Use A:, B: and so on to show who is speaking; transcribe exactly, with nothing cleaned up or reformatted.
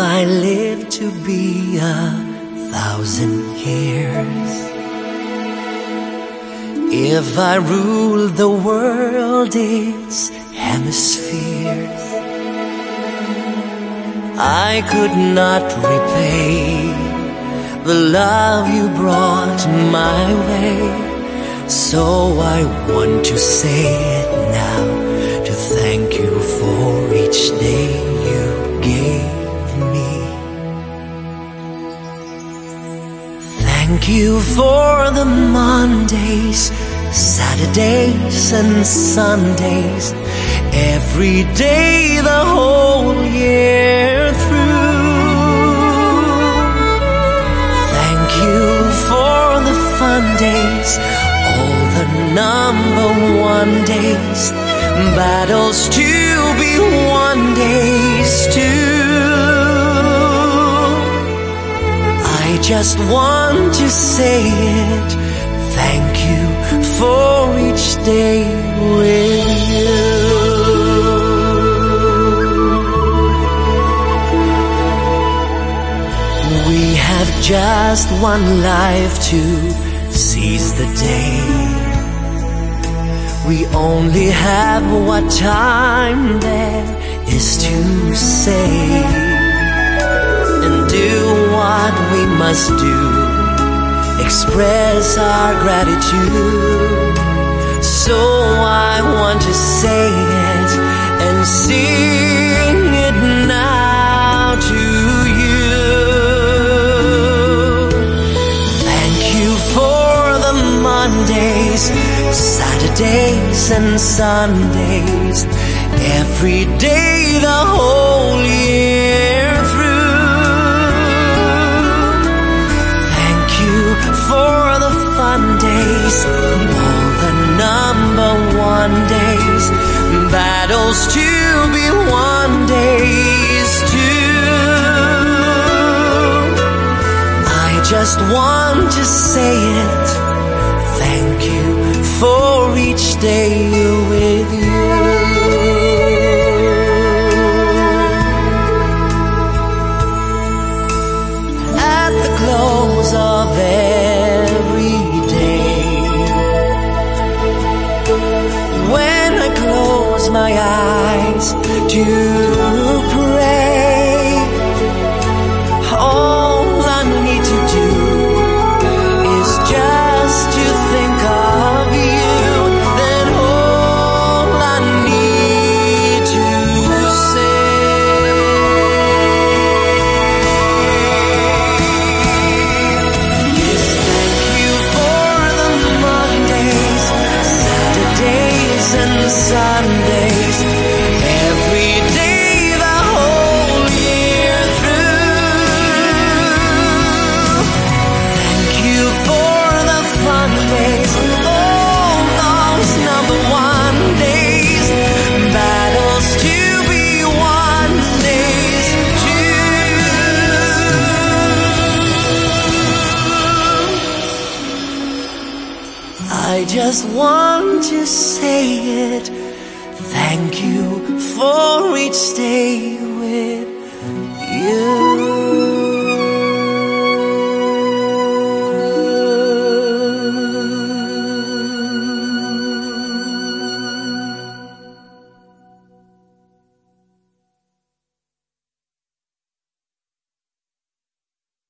A: I live to be a thousand years, if I rule the world its hemispheres, I could not repay the love you brought my way. So I want to say it now, to thank you for each day you gave me. Thank you for the Mondays, Saturdays and Sundays, every day the whole year through. Thank you for the fun days, all the number one days, battles to be won days too. I just want to say it, thank you for each day with you. We have just one life to seize the day. We only have what time there is to say, and do what we must do, express our gratitude. So I want to say it and sing it now to you. Thank you for the Mondays, Saturdays and Sundays, every day the whole year through. Thank you for the fun days, all the number one days, battles to be won days too. I just want to say it, thank you for each day with you. At the close of every day, when I close my eyes to pray, all I need to do is just to think of you. Then all I need to say is thank you for the Mondays, Saturdays and Sundays, every day the whole year through. Thank you for the fun days, all those number one days, battles to be won days too. I just want to say it, thank you for each day with you.